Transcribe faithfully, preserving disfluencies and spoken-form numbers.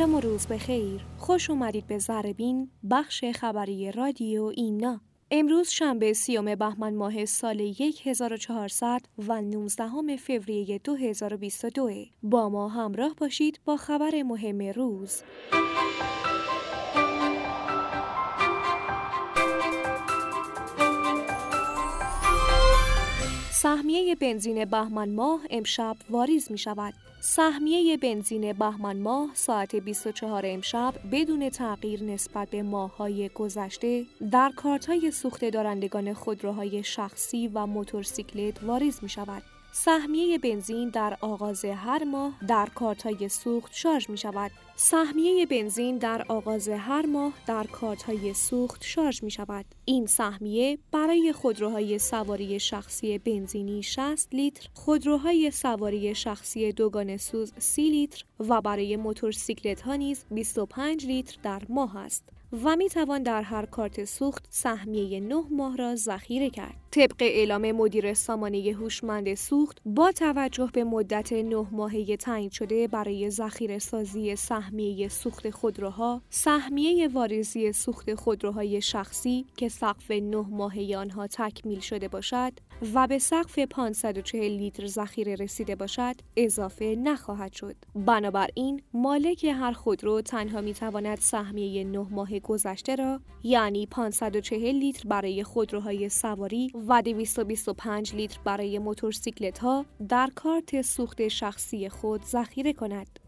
سلام و روز بخیر. خوش اومدید به ذره‌بین، بخش خبری رادیو ایمنا. امروز شنبه سیوم بهمن ماه سال هزار و چهارصد و نوزدهم فوریه دو هزار و بیست و دو. با ما همراه باشید با خبر مهم روز. سهمیه بنزین بهمن ماه امشب واریز می شود. سهمیه بنزین بهمن ماه ساعت بیست و چهار امشب بدون تغییر نسبت به ماه‌های گذشته در کارت‌های سوخت دارندگان خودروهای شخصی و موتورسیکلت واریز می شود. سهمیه بنزین در آغاز هر ماه در کارت‌های سوخت شارژ می شود. سهمیه بنزین در آغاز هر ماه در کارت‌های سوخت شارژ می شود. این سهمیه برای خودروهای سواری شخصی بنزینی شصت لیتر، خودروهای سواری شخصی دوگانه سوز سی لیتر و برای موتورسیکلت‌ها نیز بیست و پنج لیتر در ماه است و می توان در هر کارت سوخت سهمیه نه ماه را ذخیره کرد. طبق اعلام مدیر سامانه هوشمند سوخت، با توجه به مدت نه ماهه تعیین شده برای ذخیره سازی سهمیه سوخت خودروها، سهمیه واریزی سوخت خودروهای شخصی که سقف نه ماهه آنها تکمیل شده باشد و به سقف پانصد و چهل لیتر ذخیره رسیده باشد، اضافه نخواهد شد. بنابراین مالک هر خودرو تنها می تواند سهمیه نه ماه گذشته را، یعنی پانصد و چهل لیتر برای خودروهای سواری و دویست و بیست و پنج لیتر برای موتورسیکلت‌ها در کارت سوخت شخصی خود ذخیره کند.